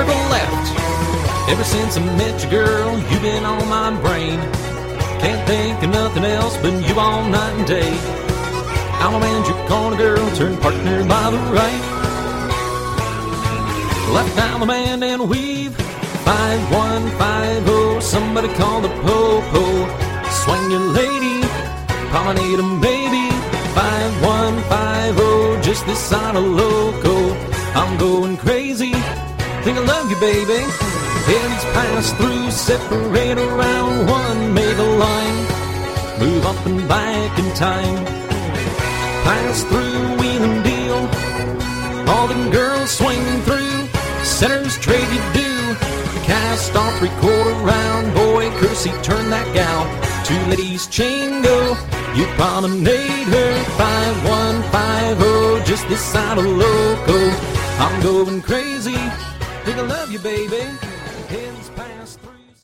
circle left. Ever since I met you, girl, you've been on my brain. Can't think of nothing else but you all night and day. I'll manage your corner, girl, turn partner by the right. Left down the band and weave, 5150. Somebody call the po-po. Swing your lady, promenade 'em, baby. 5150, just this side of loco. I'm going crazy, think I love you, baby. Heads pass through, separate around one, make a line, move up and back in time. Pass through, wheel and deal, all the girls swing through. Centers trade you do, cast off, record around. Boy, Kersey, turn that gal. Two ladies chain go, you promenade her. 5150, just this side of loco. I'm going crazy, think I love you, baby. Heads pass through.